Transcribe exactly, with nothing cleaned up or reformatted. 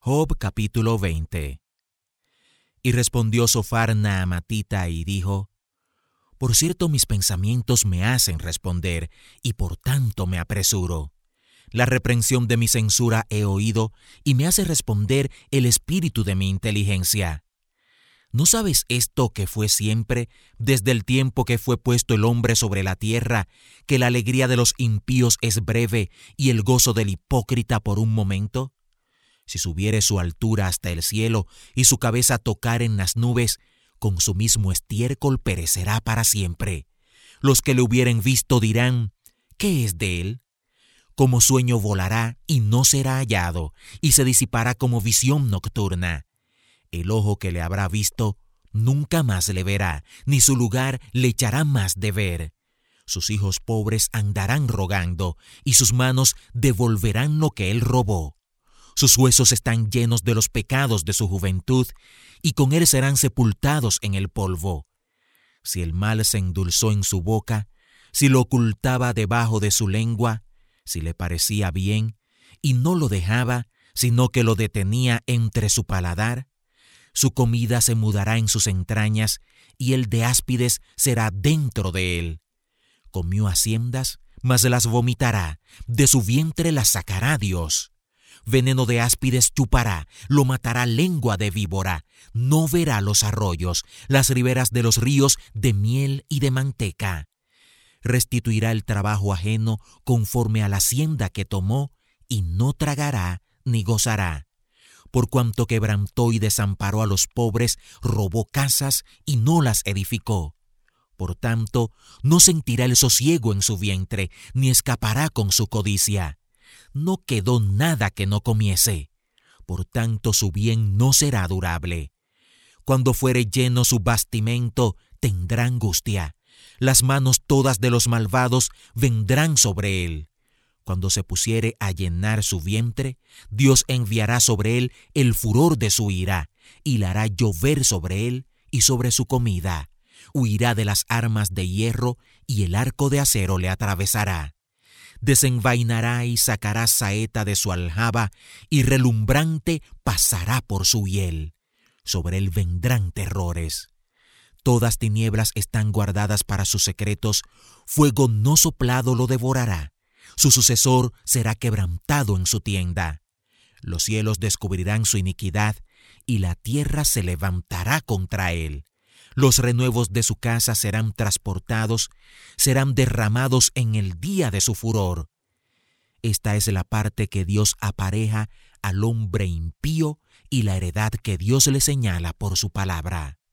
Job capítulo veinte. Y respondió Zophar Naamatita y dijo: Por cierto, mis pensamientos me hacen responder, y por tanto me apresuro. La reprensión de mi censura he oído, y me hace responder el espíritu de mi inteligencia. ¿No sabes esto que fue siempre, desde el tiempo que fue puesto el hombre sobre la tierra, que la alegría de los impíos es breve y el gozo del hipócrita por un momento? Si subiere su altura hasta el cielo y su cabeza tocar en las nubes, con su mismo estiércol perecerá para siempre. Los que le hubieren visto dirán: ¿qué es de él? Como sueño volará y no será hallado, y se disipará como visión nocturna. El ojo que le habrá visto nunca más le verá, ni su lugar le echará más de ver. Sus hijos pobres andarán rogando, y sus manos devolverán lo que él robó. Sus huesos están llenos de los pecados de su juventud, y con él serán sepultados en el polvo. Si el mal se endulzó en su boca, si lo ocultaba debajo de su lengua, si le parecía bien, y no lo dejaba, sino que lo detenía entre su paladar, su comida se mudará en sus entrañas, y el de áspides será dentro de él. Comió haciendas, mas las vomitará, de su vientre las sacará Dios. Veneno de áspides chupará, lo matará lengua de víbora. No verá los arroyos, las riberas de los ríos de miel y de manteca. Restituirá el trabajo ajeno conforme a la hacienda que tomó, y no tragará ni gozará. Por cuanto quebrantó y desamparó a los pobres, robó casas y no las edificó. Por tanto, no sentirá el sosiego en su vientre, ni escapará con su codicia. No quedó nada que no comiese. Por tanto, su bien no será durable. Cuando fuere lleno su bastimento, tendrá angustia. Las manos todas de los malvados vendrán sobre él. Cuando se pusiere a llenar su vientre, Dios enviará sobre él el furor de su ira, y la hará llover sobre él y sobre su comida. Huirá de las armas de hierro, y el arco de acero le atravesará. Desenvainará y sacará saeta de su aljaba, y relumbrante pasará por su hiel. Sobre él vendrán terrores. Todas tinieblas están guardadas para sus secretos, fuego no soplado lo devorará. Su sucesor será quebrantado en su tienda. Los cielos descubrirán su iniquidad, y la tierra se levantará contra él. Los renuevos de su casa serán transportados, serán derramados en el día de su furor. Esta es la parte que Dios apareja al hombre impío y la heredad que Dios le señala por su palabra.